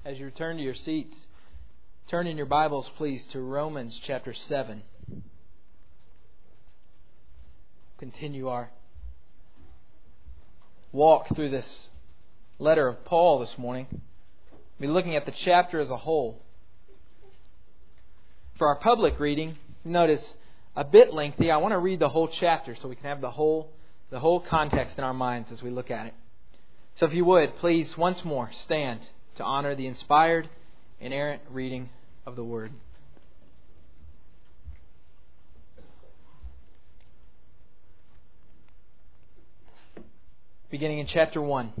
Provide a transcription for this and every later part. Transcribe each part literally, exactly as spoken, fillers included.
As you return to your seats, turn in your Bibles, please, to Romans chapter seven. Continue our walk through this letter of Paul this morning. We'll be looking at the chapter as a whole. For our public reading, notice a bit lengthy. I want to read the whole chapter so we can have the whole, the whole context in our minds as we look at it. So if you would, please, once more, stand to honor the inspired, inerrant reading of the Word. Beginning in chapter one.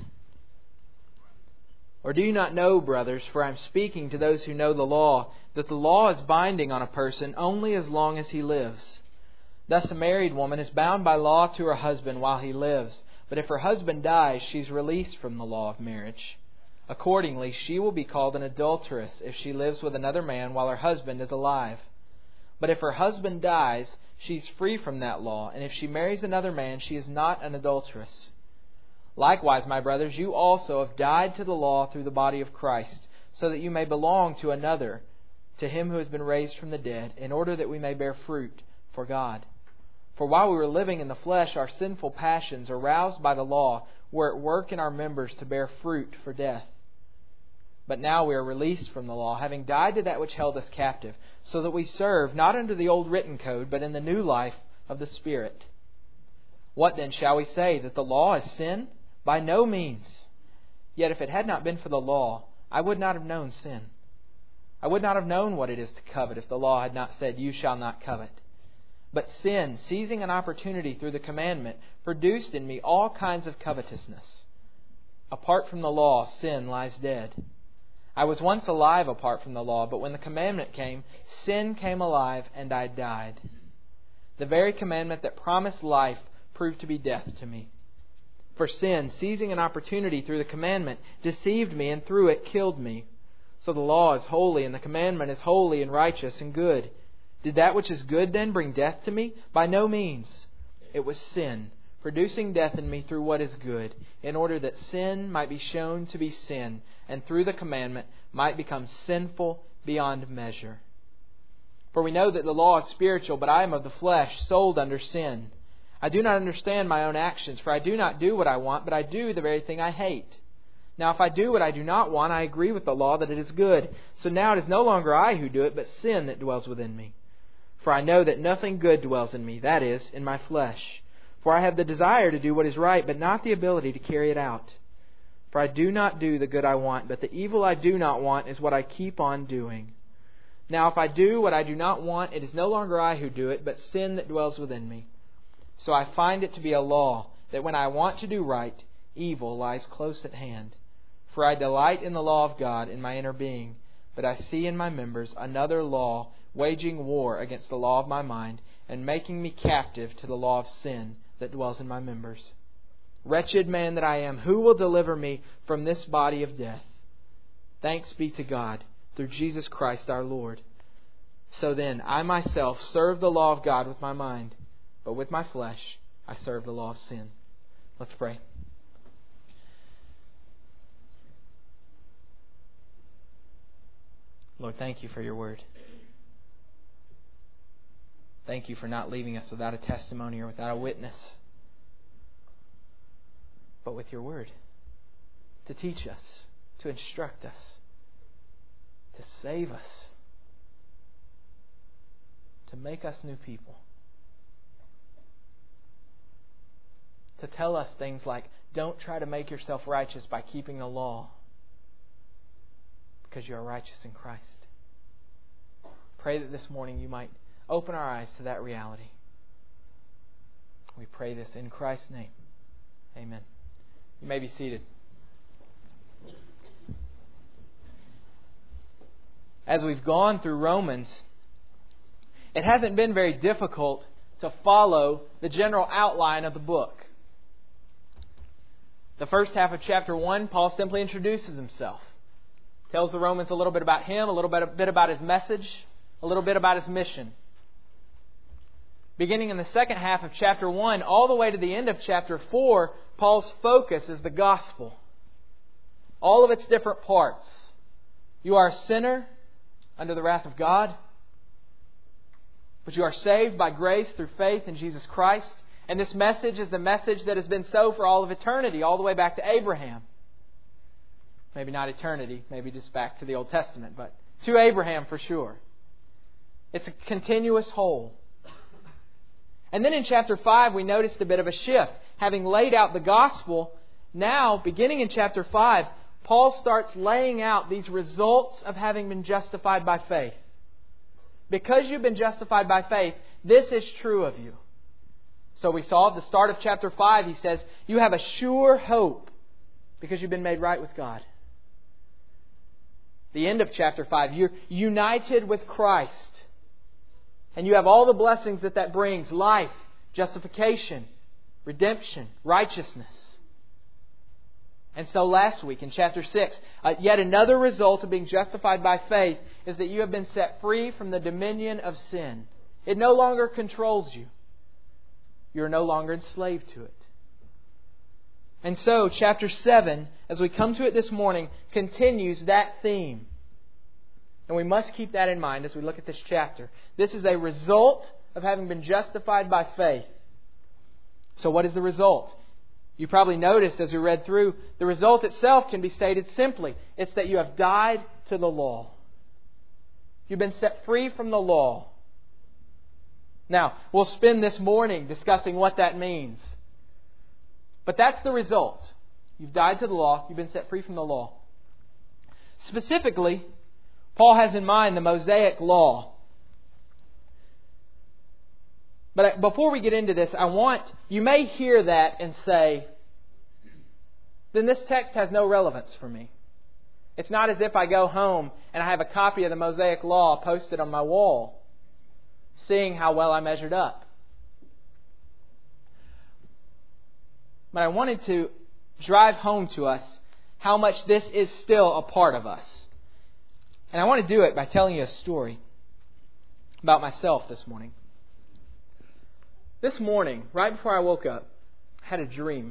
Or do you not know, brothers, for I am speaking to those who know the law, that the law is binding on a person only as long as he lives. Thus a married woman is bound by law to her husband while he lives, but if her husband dies, she is released from the law of marriage. Accordingly, she will be called an adulteress if she lives with another man while her husband is alive. But if her husband dies, she is free from that law, and if she marries another man, she is not an adulteress. Likewise, my brothers, you also have died to the law through the body of Christ, so that you may belong to another, to Him who has been raised from the dead, in order that we may bear fruit for God. For while we were living in the flesh, our sinful passions, aroused by the law, were at work in our members to bear fruit for death. But now we are released from the law, having died to that which held us captive, so that we serve not under the old written code, but in the new life of the Spirit. What then shall we say? That the law is sin? By no means. Yet if it had not been for the law, I would not have known sin. I would not have known what it is to covet if the law had not said, "You shall not covet." But sin, seizing an opportunity through the commandment, produced in me all kinds of covetousness. Apart from the law, sin lies dead. I was once alive apart from the law, but when the commandment came, sin came alive and I died. The very commandment that promised life proved to be death to me. For sin, seizing an opportunity through the commandment, deceived me and through it killed me. So the law is holy and the commandment is holy and righteous and good. Did that which is good then bring death to me? By no means. It was sin, producing death in me through what is good, in order that sin might be shown to be sin, and through the commandment might become sinful beyond measure. For we know that the law is spiritual, but I am of the flesh, sold under sin. I do not understand my own actions, for I do not do what I want, but I do the very thing I hate. Now if I do what I do not want, I agree with the law that it is good. So now it is no longer I who do it, but sin that dwells within me. For I know that nothing good dwells in me, that is, in my flesh. For I have the desire to do what is right, but not the ability to carry it out. For I do not do the good I want, but the evil I do not want is what I keep on doing. Now if I do what I do not want, it is no longer I who do it, but sin that dwells within me. So I find it to be a law, that when I want to do right, evil lies close at hand. For I delight in the law of God in my inner being, but I see in my members another law, waging war against the law of my mind, and making me captive to the law of sin that dwells in my members. Wretched man that I am, who will deliver me from this body of death? Thanks be to God, through Jesus Christ our Lord. So then, I myself serve the law of God with my mind, but with my flesh I serve the law of sin. Let's pray. Lord, thank you for your word. Thank you for not leaving us without a testimony or without a witness, but with your word to teach us, to instruct us, to save us, to make us new people, to tell us things like, don't try to make yourself righteous by keeping the law, because you are righteous in Christ. Pray that this morning you might open our eyes to that reality. We pray this in Christ's name. Amen. You may be seated. As we've gone through Romans, it hasn't been very difficult to follow the general outline of the book. The first half of chapter one, Paul simply introduces himself. Tells the Romans a little bit about him, a little bit, a bit about his message, a little bit about his mission. Beginning in the second half of chapter one, all the way to the end of chapter four, Paul's focus is the gospel. All of its different parts. You are a sinner under the wrath of God, but you are saved by grace through faith in Jesus Christ. And this message is the message that has been so for all of eternity, all the way back to Abraham. Maybe not eternity, maybe just back to the Old Testament, but to Abraham for sure. It's a continuous whole. And then in chapter five, we noticed a bit of a shift. Having laid out the gospel, now, beginning in chapter five, Paul starts laying out these results of having been justified by faith. Because you've been justified by faith, this is true of you. So we saw at the start of chapter five, he says, you have a sure hope because you've been made right with God. The end of chapter five, you're united with Christ. And you have all the blessings that that brings: life, justification, redemption, righteousness. And so last week in chapter six, uh, yet another result of being justified by faith is that you have been set free from the dominion of sin. It no longer controls you. You are no longer enslaved to it. And so chapter seven, as we come to it this morning, continues that theme. And we must keep that in mind as we look at this chapter. This is a result of having been justified by faith. So what is the result? You probably noticed as we read through, the result itself can be stated simply. It's that you have died to the law. You've been set free from the law. Now, we'll spend this morning discussing what that means. But that's the result. You've died to the law. You've been set free from the law. Specifically, Paul has in mind the Mosaic Law. But before we get into this, I want, you may hear that and say, then this text has no relevance for me. It's not as if I go home and I have a copy of the Mosaic Law posted on my wall, seeing how well I measured up. But I wanted to drive home to us how much this is still a part of us. And I want to do it by telling you a story about myself this morning. This morning, right before I woke up, I had a dream.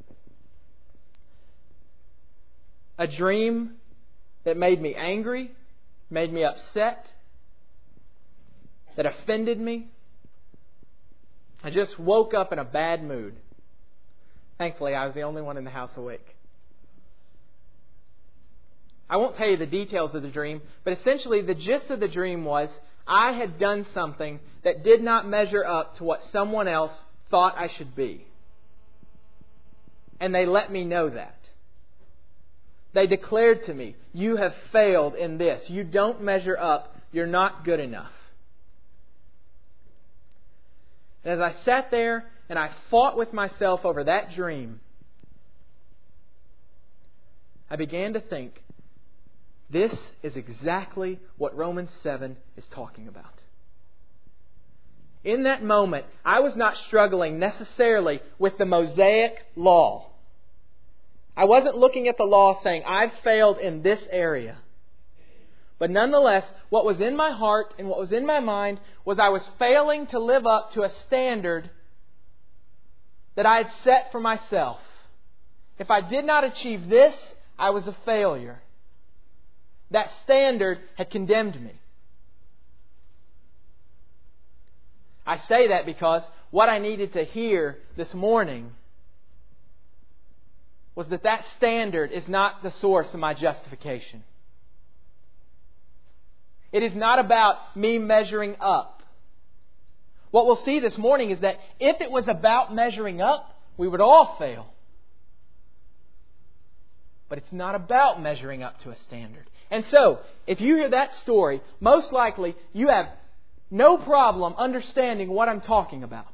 A dream that made me angry, made me upset, that offended me. I just woke up in a bad mood. Thankfully, I was the only one in the house awake. I won't tell you the details of the dream, but essentially the gist of the dream was I had done something that did not measure up to what someone else thought I should be. And they let me know that. They declared to me, you have failed in this. You don't measure up. You're not good enough. And as I sat there and I fought with myself over that dream, I began to think, this is exactly what Romans seven is talking about. In that moment, I was not struggling necessarily with the Mosaic Law. I wasn't looking at the law saying, I've failed in this area. But nonetheless, what was in my heart and what was in my mind was I was failing to live up to a standard that I had set for myself. If I did not achieve this, I was a failure. That standard had condemned me. I say that because what I needed to hear this morning was that that standard is not the source of my justification. It is not about me measuring up. What we'll see this morning is that if it was about measuring up, we would all fail. But it's not about measuring up to a standard. And so, if you hear that story, most likely you have no problem understanding what I'm talking about.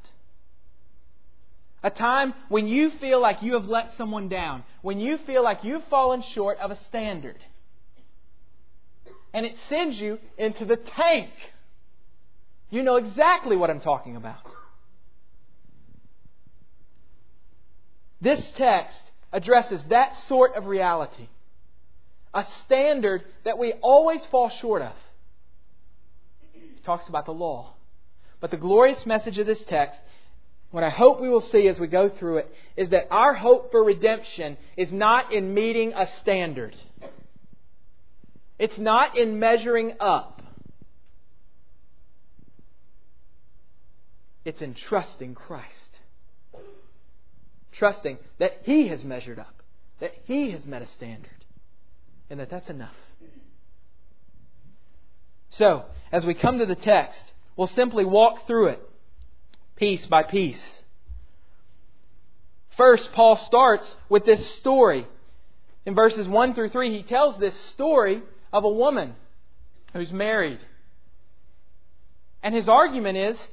A time when you feel like you have let someone down. When you feel like you've fallen short of a standard. And it sends you into the tank. You know exactly what I'm talking about. This text addresses that sort of reality. A standard that we always fall short of. It talks about the law. But the glorious message of this text, what I hope we will see as we go through it, is that our hope for redemption is not in meeting a standard. It's not in measuring up. It's in trusting Christ. Trusting that He has measured up. That He has met a standard. And that that's enough. So, as we come to the text, we'll simply walk through it piece by piece. First, Paul starts with this story. In verses one through three, he tells this story of a woman who's married. And his argument is,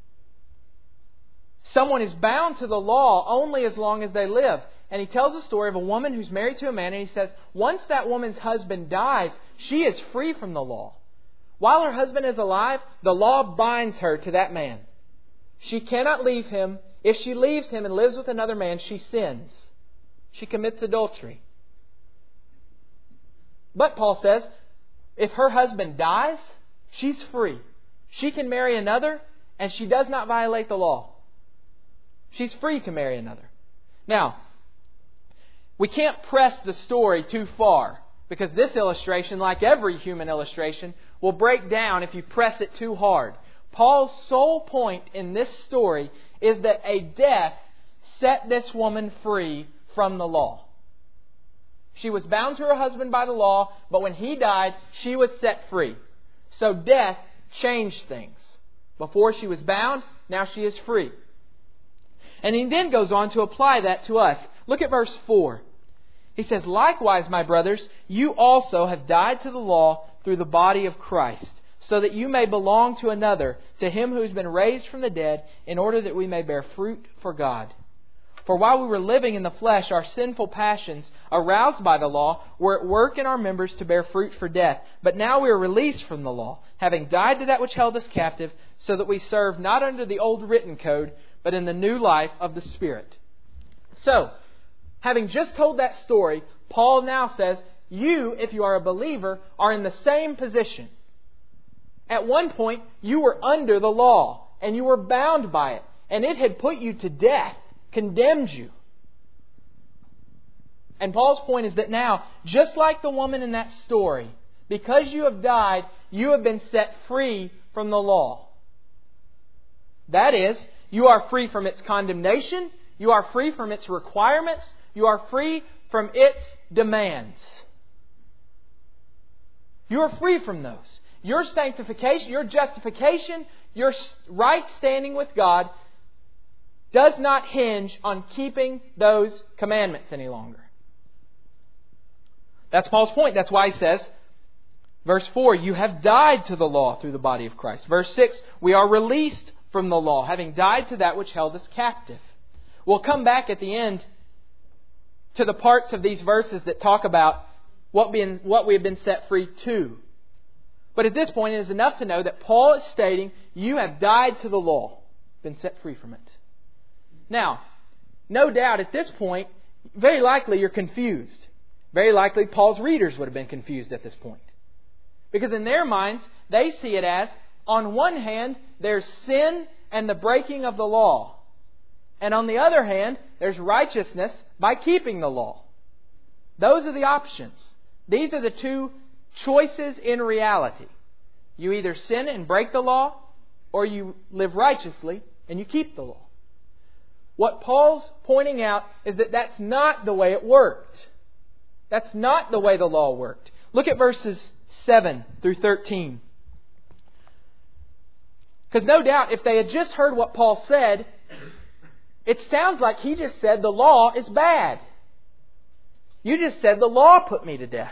someone is bound to the law only as long as they live. And he tells the story of a woman who's married to a man, and he says, once that woman's husband dies, she is free from the law. While her husband is alive, the law binds her to that man. She cannot leave him. If she leaves him and lives with another man, she sins. She commits adultery. But Paul says, if her husband dies, she's free. She can marry another, and she does not violate the law. She's free to marry another. Now, we can't press the story too far, because this illustration, like every human illustration, will break down if you press it too hard. Paul's sole point in this story is that a death set this woman free from the law. She was bound to her husband by the law, but when he died, she was set free. So death changed things. Before she was bound, now she is free. And he then goes on to apply that to us. Look at verse four. He says, likewise, my brothers, you also have died to the law through the body of Christ, so that you may belong to another, to Him who has been raised from the dead, in order that we may bear fruit for God. For while we were living in the flesh, our sinful passions, aroused by the law, were at work in our members to bear fruit for death. But now we are released from the law, having died to that which held us captive, so that we serve not under the old written code, but in the new life of the Spirit. So, having just told that story, Paul now says, you, if you are a believer, are in the same position. At one point, you were under the law, and you were bound by it, and it had put you to death, condemned you. And Paul's point is that now, just like the woman in that story, because you have died, you have been set free from the law. That is, you are free from its condemnation, you are free from its requirements, you are free from its demands. You are free from those. Your sanctification, your justification, your right standing with God does not hinge on keeping those commandments any longer. That's Paul's point. That's why he says, verse four, you have died to the law through the body of Christ. Verse six, we are released from the law, having died to that which held us captive. We'll come back at the end to the parts of these verses that talk about what, being, what we have been set free to. But at this point, it is enough to know that Paul is stating, you have died to the law, been set free from it. Now, no doubt at this point, very likely you're confused. Very likely Paul's readers would have been confused at this point. Because in their minds, they see it as, on one hand, there's sin and the breaking of the law. And on the other hand, there's righteousness by keeping the law. Those are the options. These are the two choices in reality. You either sin and break the law, or you live righteously and you keep the law. What Paul's pointing out is that that's not the way it worked. That's not the way the law worked. Look at verses seven through thirteen. Because no doubt, if they had just heard what Paul said, it sounds like he just said the law is bad. You just said the law put me to death.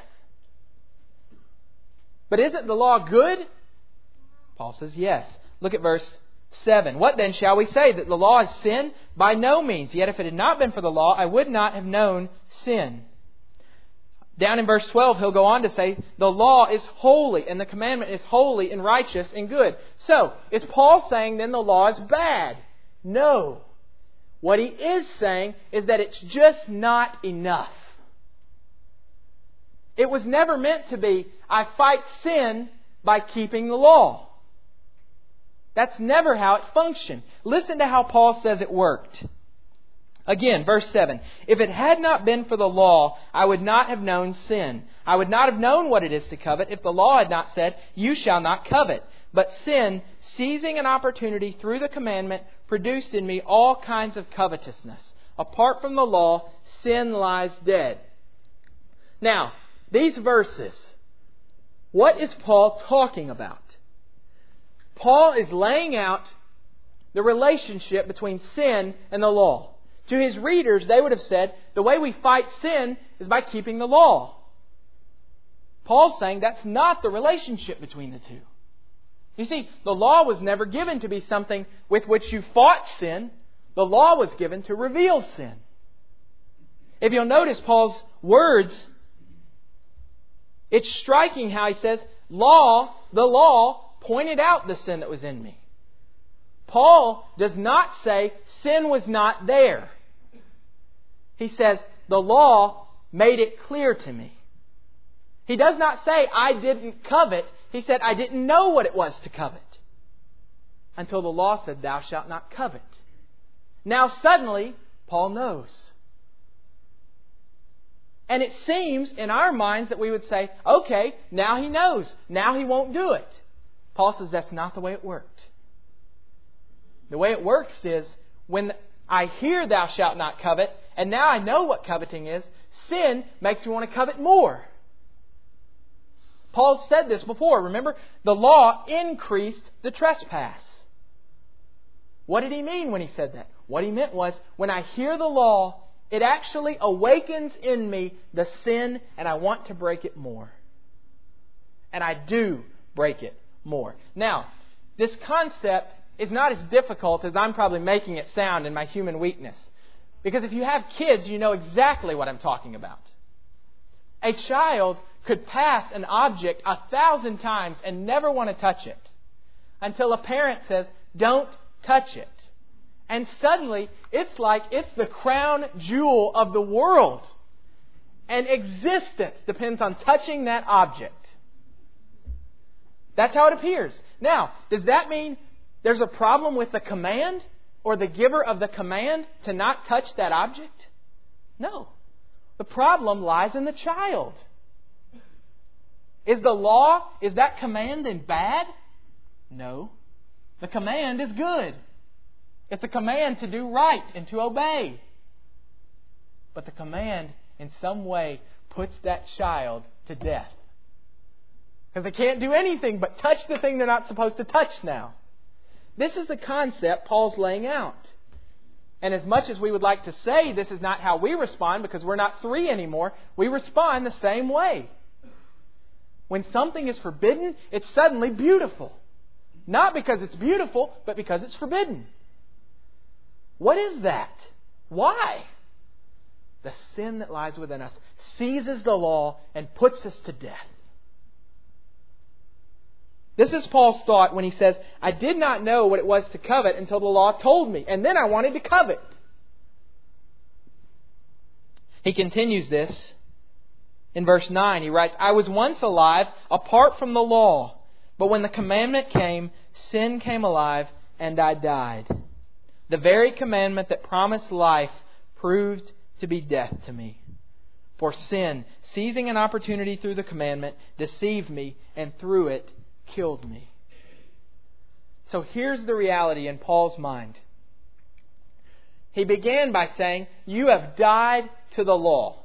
But isn't the law good? Paul says yes. Look at verse seven. What then shall we say? That the law is sin? By no means. Yet if it had not been for the law, I would not have known sin. Down in verse twelve, he'll go on to say, the law is holy, and the commandment is holy and righteous and good. So, is Paul saying then the law is bad? No. What he is saying is that it's just not enough. It was never meant to be, I fight sin by keeping the law. That's never how it functioned. Listen to how Paul says it worked. Again, verse seven. If it had not been for the law, I would not have known sin. I would not have known what it is to covet if the law had not said, you shall not covet. But sin, seizing an opportunity through the commandment, produced in me all kinds of covetousness. Apart from the law, sin lies dead. Now, these verses, what is Paul talking about? Paul is laying out the relationship between sin and the law. To his readers, they would have said, the way we fight sin is by keeping the law. Paul's saying that's not the relationship between the two. You see, the law was never given to be something with which you fought sin. The law was given to reveal sin. If you'll notice Paul's words, it's striking how he says, law, the law pointed out the sin that was in me. Paul does not say sin was not there. He says, the law made it clear to me. He does not say, I didn't covet. He said, I didn't know what it was to covet. Until the law said, thou shalt not covet. Now suddenly, Paul knows. And it seems in our minds that we would say, okay, now he knows. Now he won't do it. Paul says that's not the way it worked. The way it works is, when I hear thou shalt not covet, and now I know what coveting is, sin makes me want to covet more. Paul said this before. Remember, the law increased the trespass. What did he mean when he said that? What he meant was, when I hear the law, it actually awakens in me the sin, and I want to break it more. And I do break it more. Now, this concept is not as difficult as I'm probably making it sound in my human weakness. Because if you have kids, you know exactly what I'm talking about. A child could pass an object a thousand times and never want to touch it, until a parent says, don't touch it. And suddenly, it's like it's the crown jewel of the world. And existence depends on touching that object. That's how it appears. Now, does that mean there's a problem with the command or the giver of the command to not touch that object? No. The problem lies in the child. Is the law, is that command then bad? No. The command is good. It's a command to do right and to obey. But the command in some way puts that child to death. Because they can't do anything but touch the thing they're not supposed to touch now. This is the concept Paul's laying out. And as much as we would like to say this is not how we respond because we're not three anymore, we respond the same way. When something is forbidden, it's suddenly beautiful. Not because it's beautiful, but because it's forbidden. What is that? Why? The sin that lies within us seizes the law and puts us to death. This is Paul's thought when he says, I did not know what it was to covet until the law told me, and then I wanted to covet. He continues this in verse nine. He writes, I was once alive apart from the law, but when the commandment came, sin came alive and I died. The very commandment that promised life proved to be death to me. For sin, seizing an opportunity through the commandment, deceived me, and through it killed me. So here's the reality in Paul's mind. He began by saying, you have died to the law.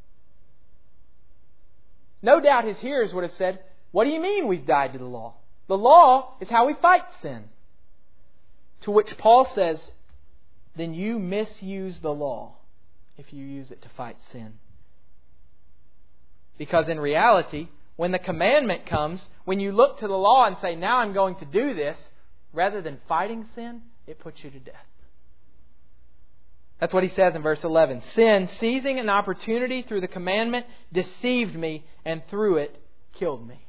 No doubt his hearers would have said, what do you mean we've died to the law? The law is how we fight sin. To which Paul says, then you misuse the law if you use it to fight sin. Because in reality, when the commandment comes, when you look to the law and say, now I'm going to do this, rather than fighting sin, it puts you to death. That's what he says in verse eleven. Sin, seizing an opportunity through the commandment, deceived me, and through it killed me.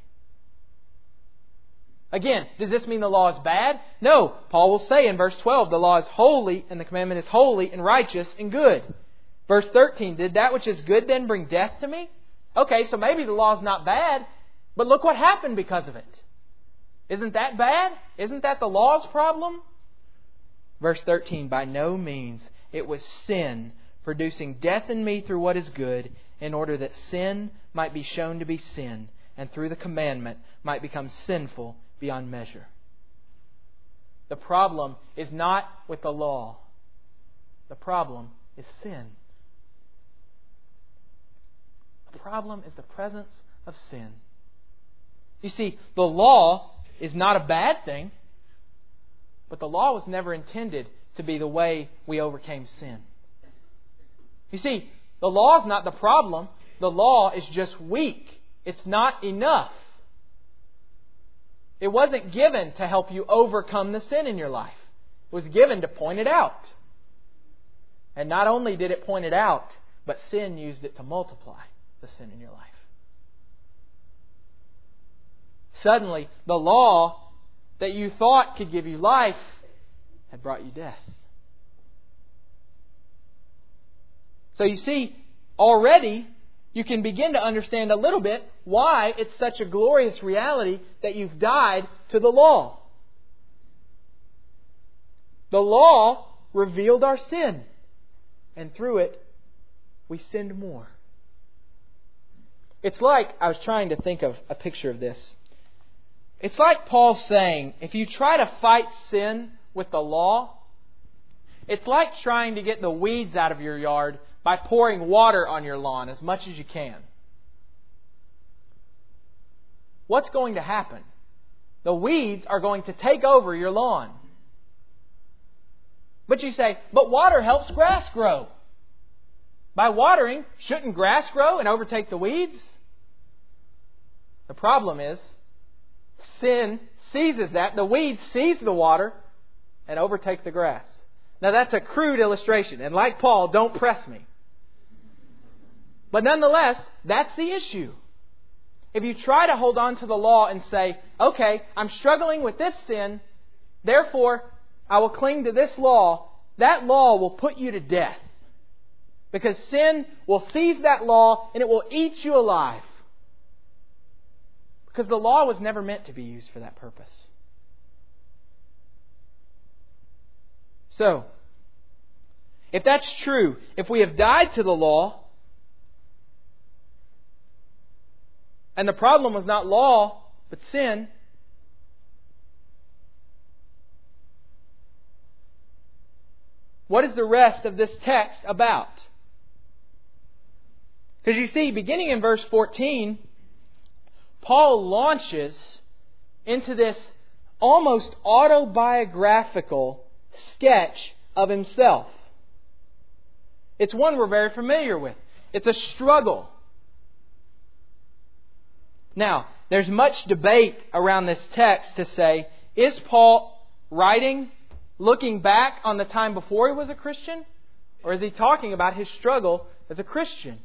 Again, does this mean the law is bad? No. Paul will say in verse twelve, the law is holy, and the commandment is holy and righteous and good. Verse thirteen, did that which is good then bring death to me? Okay, so maybe the law is not bad, but look what happened because of it. Isn't that bad? Isn't that the law's problem? Verse thirteen, by no means. it was sin, producing death in me through what is good, in order that sin might be shown to be sin, and through the commandment might become sinful beyond measure. The problem is not with the law. The problem is sin. The problem is the presence of sin. You see, the law is not a bad thing, but the law was never intended to be the way we overcame sin. You see, the law is not the problem. The law is just weak. It's not enough. It wasn't given to help you overcome the sin in your life. It was given to point it out. And not only did it point it out, but sin used it to multiply the sin in your life. Suddenly, the law that you thought could give you life had brought you death. So you see, already you can begin to understand a little bit why it's such a glorious reality that you've died to the law. The law revealed our sin, and through it, we sinned more. It's like, I was trying to think of a picture of this. It's like Paul saying, if you try to fight sin with the law, it's like trying to get the weeds out of your yard by pouring water on your lawn as much as you can. What's going to happen? The weeds are going to take over your lawn. But you say, but water helps grass grow. By watering, shouldn't grass grow and overtake the weeds? The problem is, sin seizes that. The weeds seize the water and overtake the grass. Now that's a crude illustration. And like Paul, don't press me. But nonetheless, that's the issue. If you try to hold on to the law and say, okay, I'm struggling with this sin, therefore I will cling to this law, that law will put you to death. Because sin will seize that law and it will eat you alive. Because the law was never meant to be used for that purpose. So, if that's true, if we have died to the law, and the problem was not law, but sin, what is the rest of this text about? Because you see, beginning in verse fourteen, Paul launches into this almost autobiographical sketch of himself. It's one we're very familiar with. It's a struggle. Now, there's much debate around this text to say, is Paul writing, looking back on the time before he was a Christian? Or is he talking about his struggle as a Christian?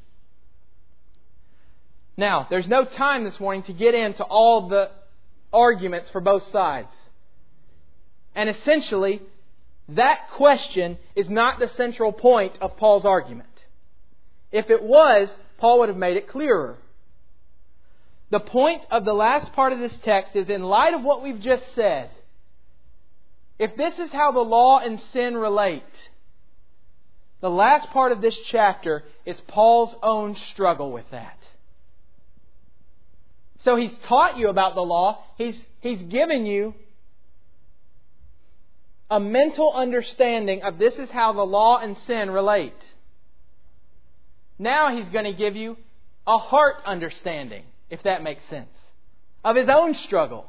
Now, there's no time this morning to get into all the arguments for both sides. And essentially, that question is not the central point of Paul's argument. If it was, Paul would have made it clearer. The point of the last part of this text is, in light of what we've just said, if this is how the law and sin relate, the last part of this chapter is Paul's own struggle with that. So he's taught you about the law. He's, he's given you a mental understanding of this is how the law and sin relate. Now he's going to give you a heart understanding, if that makes sense, of his own struggle.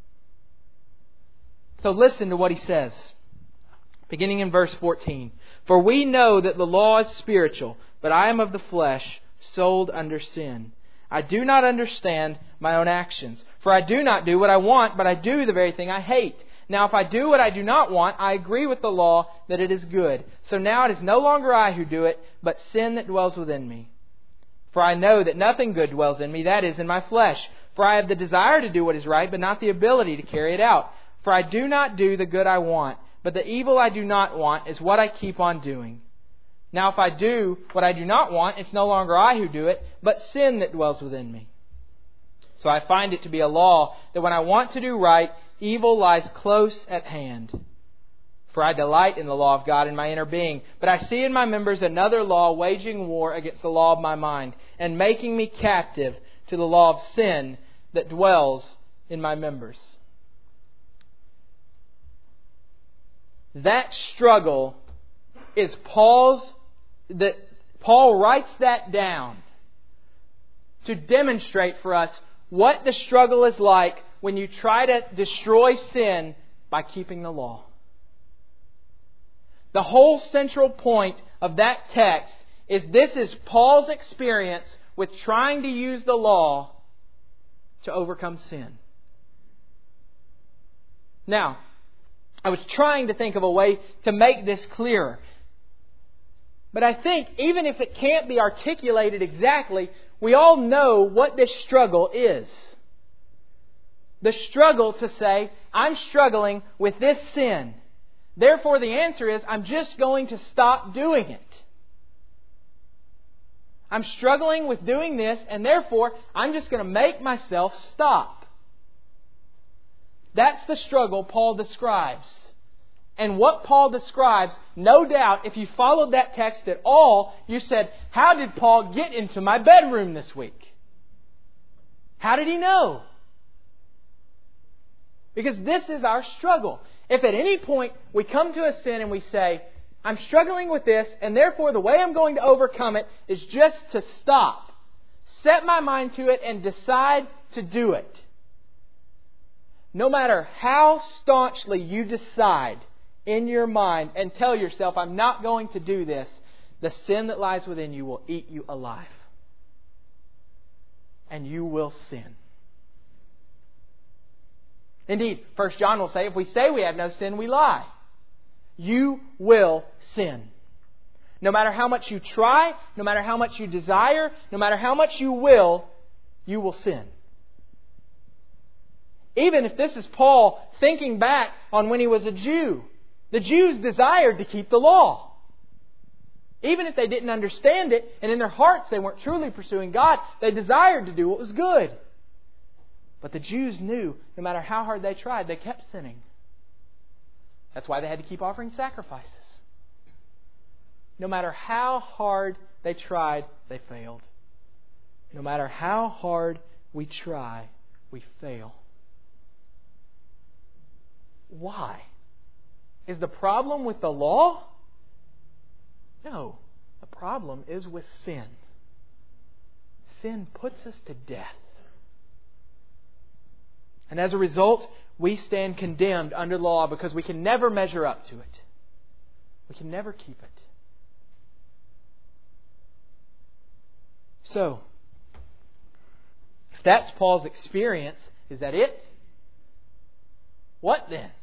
So listen to what he says, beginning in verse fourteen. For we know that the law is spiritual, but I am of the flesh, sold under sin. I do not understand my own actions. For I do not do what I want, but I do the very thing I hate. Now if I do what I do not want, I agree with the law that it is good. So now it is no longer I who do it, but sin that dwells within me. For I know that nothing good dwells in me, that is, in my flesh. For I have the desire to do what is right, but not the ability to carry it out. For I do not do the good I want, but the evil I do not want is what I keep on doing. Now if I do what I do not want, it's no longer I who do it, but sin that dwells within me. So I find it to be a law that when I want to do right, evil lies close at hand. For I delight in the law of God in my inner being. But I see in my members another law waging war against the law of my mind, and making me captive to the law of sin that dwells in my members. That struggle is Paul's, that Paul writes that down to demonstrate for us what the struggle is like when you try to destroy sin by keeping the law. The whole central point of that text is this is Paul's experience with trying to use the law to overcome sin. Now, I was trying to think of a way to make this clearer. But I think even if it can't be articulated exactly, we all know what this struggle is. The struggle to say, I'm struggling with this sin. Therefore, the answer is, I'm just going to stop doing it. I'm struggling with doing this, and therefore, I'm just going to make myself stop. That's the struggle Paul describes. And what Paul describes, no doubt, if you followed that text at all, you said, how did Paul get into my bedroom this week? How did he know? Because this is our struggle. If at any point we come to a sin and we say, I'm struggling with this, and therefore the way I'm going to overcome it is just to stop, set my mind to it, and decide to do it. No matter how staunchly you decide in your mind and tell yourself, I'm not going to do this, the sin that lies within you will eat you alive. And you will sin. Indeed, First John will say, if we say we have no sin, we lie. You will sin. No matter how much you try, no matter how much you desire, no matter how much you will, you will sin. Even if this is Paul thinking back on when he was a Jew, the Jews desired to keep the law. Even if they didn't understand it, and in their hearts they weren't truly pursuing God, they desired to do what was good. But the Jews knew no matter how hard they tried, they kept sinning. That's why they had to keep offering sacrifices. No matter how hard they tried, they failed. No matter how hard we try, we fail. Why? Is the problem with the law? No. The problem is with sin. Sin puts us to death. And as a result, we stand condemned under law because we can never measure up to it. We can never keep it. So, if that's Paul's experience, is that it? What then?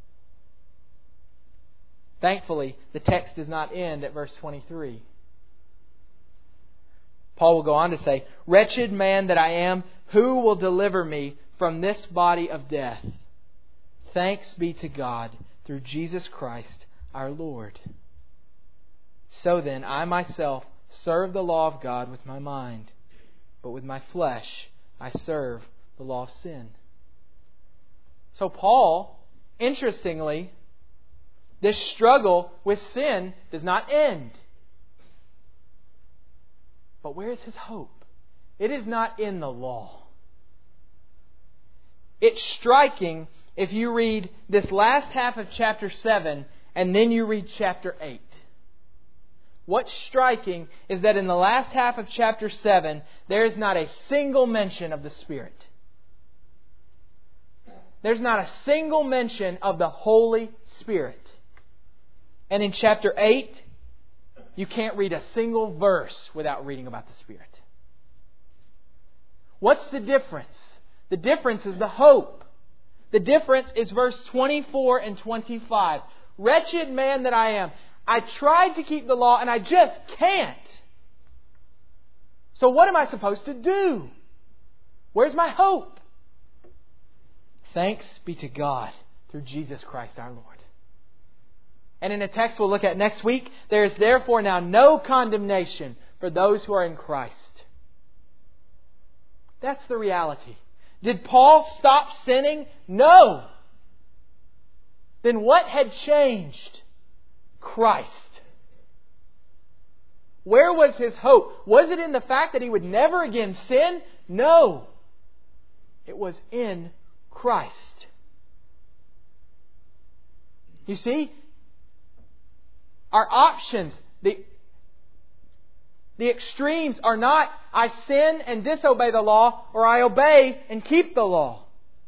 Thankfully, the text does not end at verse twenty-three. Paul will go on to say, wretched man that I am, who will deliver me from this body of death? Thanks be to God through Jesus Christ our Lord. So then, I myself serve the law of God with my mind, but with my flesh I serve the law of sin. So Paul, interestingly, this struggle with sin does not end. But where is his hope? It is not in the law. It's striking if you read this last half of chapter seven and then you read chapter eight. What's striking is that in the last half of chapter seven, there is not a single mention of the Spirit. There's not a single mention of the Holy Spirit. And in chapter eight, you can't read a single verse without reading about the Spirit. What's the difference? The difference is the hope. The difference is verse twenty-four and twenty-five. Wretched man that I am. I tried to keep the law and I just can't. So what am I supposed to do? Where's my hope? Thanks be to God through Jesus Christ our Lord. And in a text we'll look at next week, there is therefore now no condemnation for those who are in Christ. That's the reality. Did Paul stop sinning? No. then what had changed? Christ. Where was his hope? Was it in the fact that he would never again sin? No. It was in Christ. You see, our options, the, the extremes are not I sin and disobey the law, or I obey and keep the law.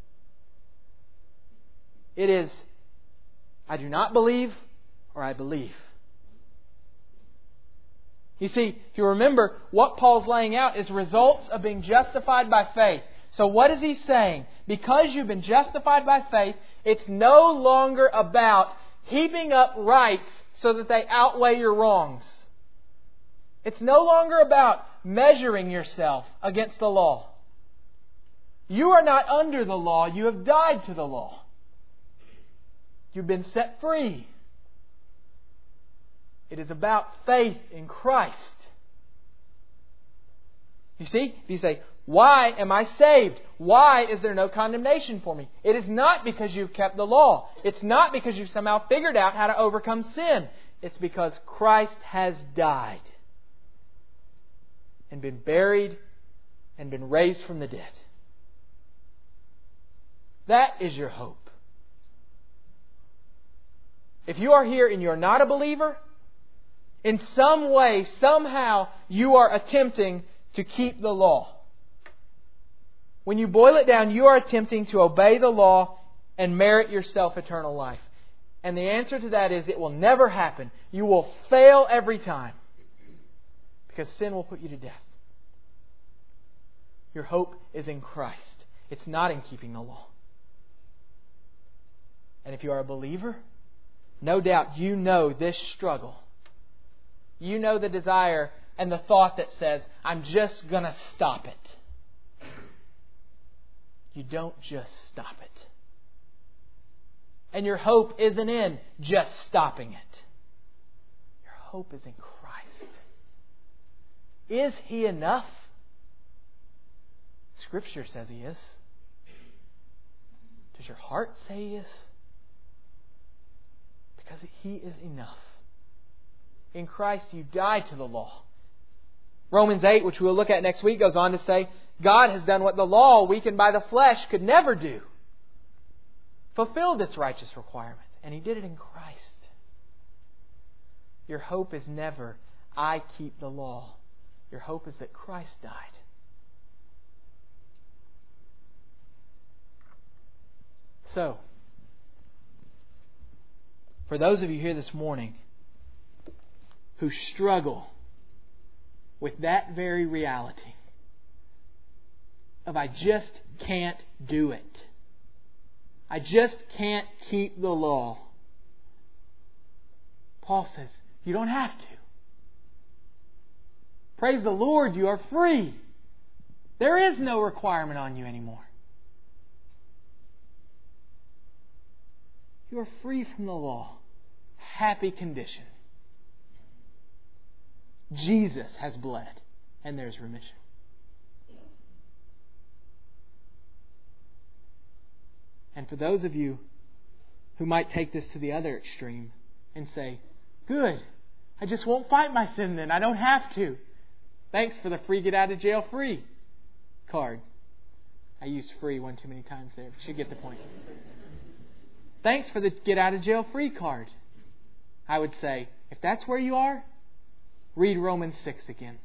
It is I do not believe or I believe. You see, if you remember, what Paul's laying out is results of being justified by faith. So what is he saying? Because you've been justified by faith, it's no longer about heaping up rights so that they outweigh your wrongs. It's no longer about measuring yourself against the law. You are not under the law. You have died to the law. You've been set free. It is about faith in Christ. You see, if you say, why am I saved? Why is there no condemnation for me? It is not because you've kept the law. It's not because you've somehow figured out how to overcome sin. It's because Christ has died and been buried and been raised from the dead. That is your hope. If you are here and you're not a believer, in some way, somehow, you are attempting to keep the law. When you boil it down, you are attempting to obey the law and merit yourself eternal life. And the answer to that is it will never happen. You will fail every time. Because sin will put you to death. Your hope is in Christ. It's not in keeping the law. And if you are a believer, no doubt you know this struggle. You know the desire and the thought that says, I'm just going to stop it. You don't just stop it. And your hope isn't in just stopping it. Your hope is in Christ. Is He enough? Scripture says He is. Does your heart say He is? Because He is enough. In Christ you died to the law. Romans eight, which we'll look at next week, goes on to say, God has done what the law, weakened by the flesh, could never do. Fulfilled its righteous requirement. And He did it in Christ. Your hope is never, I keep the law. Your hope is that Christ died. So, for those of you here this morning who struggle with that very reality of I just can't do it. I just can't keep the law. Paul says, you don't have to. Praise the Lord, you are free. There is no requirement on you anymore. You are free from the law. Happy condition. Jesus has bled, and there's remission. And for those of you who might take this to the other extreme and say, good, I just won't fight my sin then. I don't have to. Thanks for the free get out of jail free card. I used free one too many times there. You should get the point. Thanks for the get out of jail free card. I would say, if that's where you are, read Romans six again.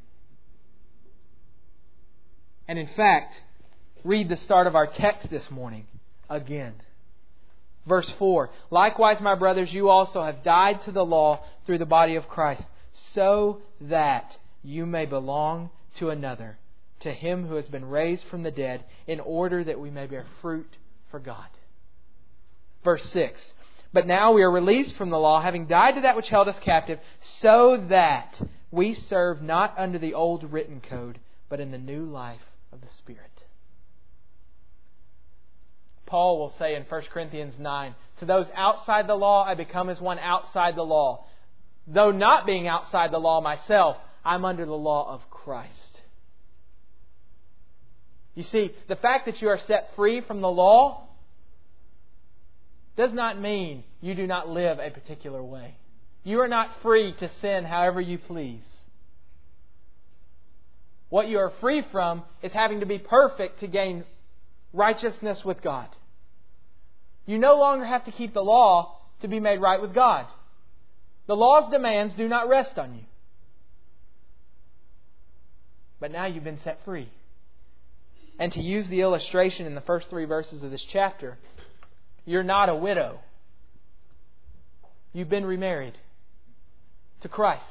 And in fact, read the start of our text this morning again. Verse four. Likewise, my brothers, you also have died to the law through the body of Christ, so that you may belong to another, to Him who has been raised from the dead, in order that we may bear fruit for God. Verse six. But now we are released from the law, having died to that which held us captive, so that we serve not under the old written code, but in the new life of the Spirit. Paul will say in First Corinthians nine, to those outside the law, I become as one outside the law. Though not being outside the law myself, I'm under the law of Christ. You see, the fact that you are set free from the law does not mean you do not live a particular way. You are not free to sin however you please. What you are free from is having to be perfect to gain righteousness with God. You no longer have to keep the law to be made right with God. The law's demands do not rest on you. But now you've been set free. And to use the illustration in the first three verses of this chapter, you're not a widow. You've been remarried to Christ.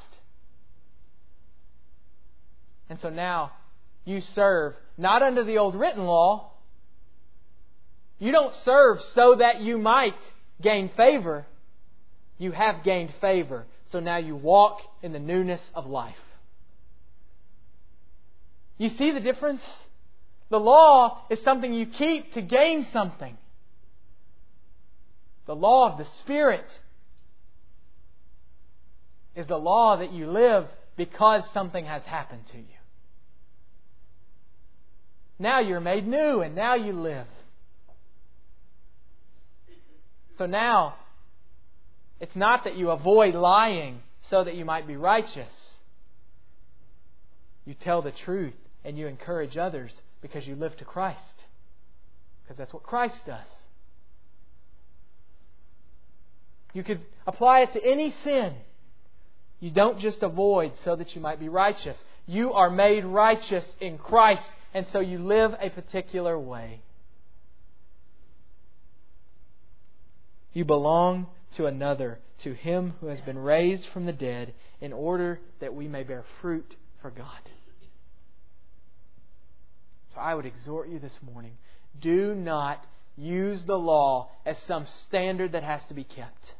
And so now you serve not under the old written law. You don't serve so that you might gain favor. You have gained favor. So now you walk in the newness of life. You see the difference? The law is something you keep to gain something. The law of the Spirit is the law that you live because something has happened to you. Now you're made new and now you live. So now, it's not that you avoid lying so that you might be righteous. You tell the truth and you encourage others because you live to Christ. Because that's what Christ does. You could apply it to any sin. You don't just avoid so that you might be righteous. You are made righteous in Christ, and so you live a particular way. You belong to another, to Him who has been raised from the dead, in order that we may bear fruit for God. So I would exhort you this morning, do not use the law as some standard that has to be kept.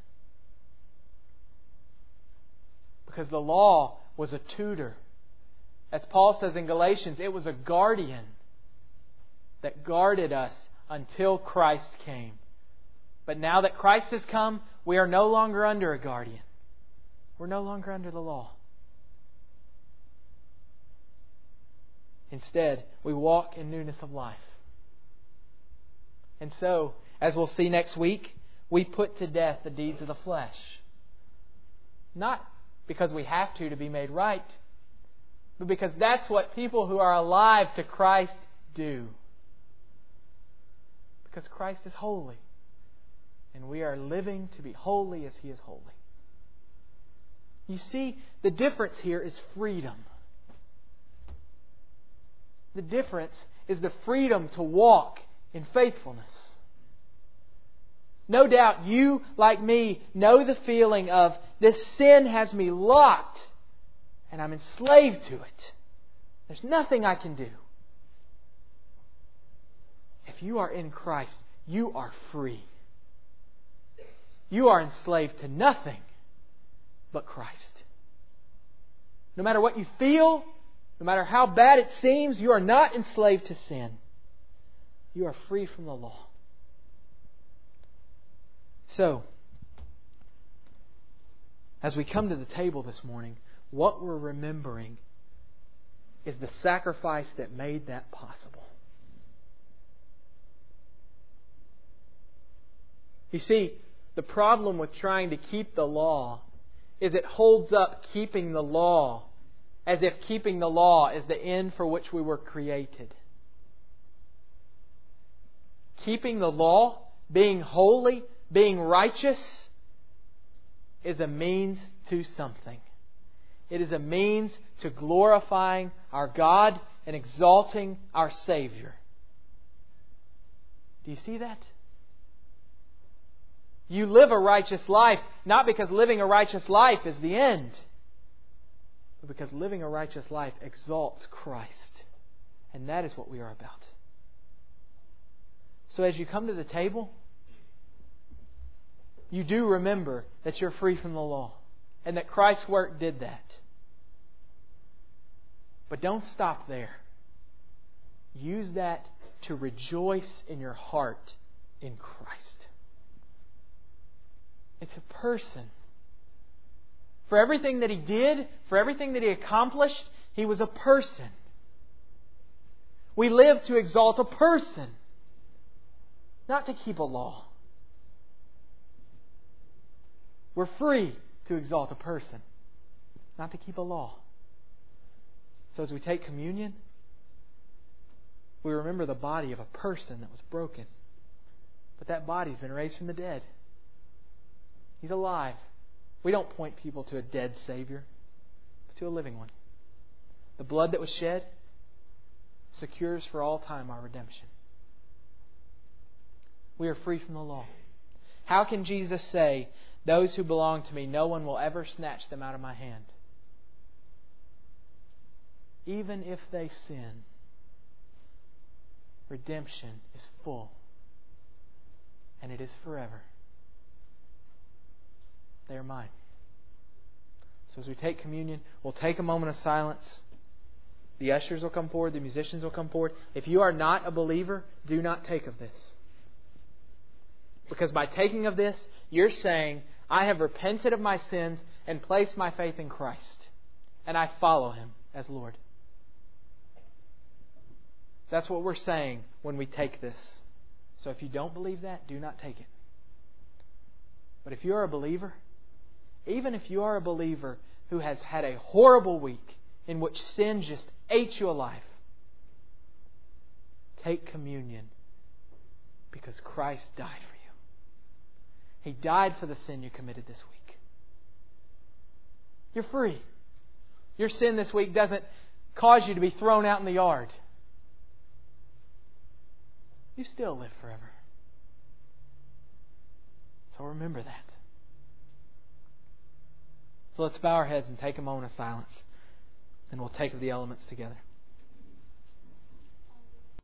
Because the law was a tutor. As Paul says in Galatians, it was a guardian that guarded us until Christ came. But now that Christ has come, we are no longer under a guardian. We're no longer under the law. Instead, we walk in newness of life. And so, as we'll see next week, we put to death the deeds of the flesh. Not because we have to to be made right, but because that's what people who are alive to Christ do. Because Christ is holy. And we are living to be holy as He is holy. You see, the difference here is freedom. The difference is the freedom to walk in faithfulness. No doubt you, like me, know the feeling of this sin has me locked and I'm enslaved to it. There's nothing I can do. If you are in Christ, you are free. You are enslaved to nothing but Christ. No matter what you feel, no matter how bad it seems, you are not enslaved to sin. You are free from the law. So, as we come to the table this morning, what we're remembering is the sacrifice that made that possible. You see, the problem with trying to keep the law is it holds up keeping the law as if keeping the law is the end for which we were created. Keeping the law, being holy, being righteous, is a means to something. It is a means to glorifying our God and exalting our Savior. Do you see that? You live a righteous life, not because living a righteous life is the end, but because living a righteous life exalts Christ. And that is what we are about. So as you come to the table, you do remember that you're free from the law and that Christ's work did that. But don't stop there. Use that to rejoice in your heart in Christ. It's a person. For everything that He did, for everything that He accomplished, He was a person. We live to exalt a person, not to keep a law. We're free to exalt a person, not to keep a law. So as we take communion, we remember the body of a person that was broken. But that body's been raised from the dead. He's alive. We don't point people to a dead Savior, but to a living one. The blood that was shed secures for all time our redemption. We are free from the law. How can Jesus say, "Those who belong to me, no one will ever snatch them out of my hand"? Even if they sin, redemption is full. And it is forever. They are mine. So as we take communion, we'll take a moment of silence. The ushers will come forward. The musicians will come forward. If you are not a believer, do not take of this. Because by taking of this, you're saying, I have repented of my sins and placed my faith in Christ. And I follow Him as Lord. That's what we're saying when we take this. So if you don't believe that, do not take it. But if you are a believer, even if you are a believer who has had a horrible week in which sin just ate you alive, take communion because Christ died for you. He died for the sin you committed this week. You're free. Your sin this week doesn't cause you to be thrown out in the yard. You still live forever. So remember that. So let's bow our heads and take a moment of silence. And we'll take the elements together.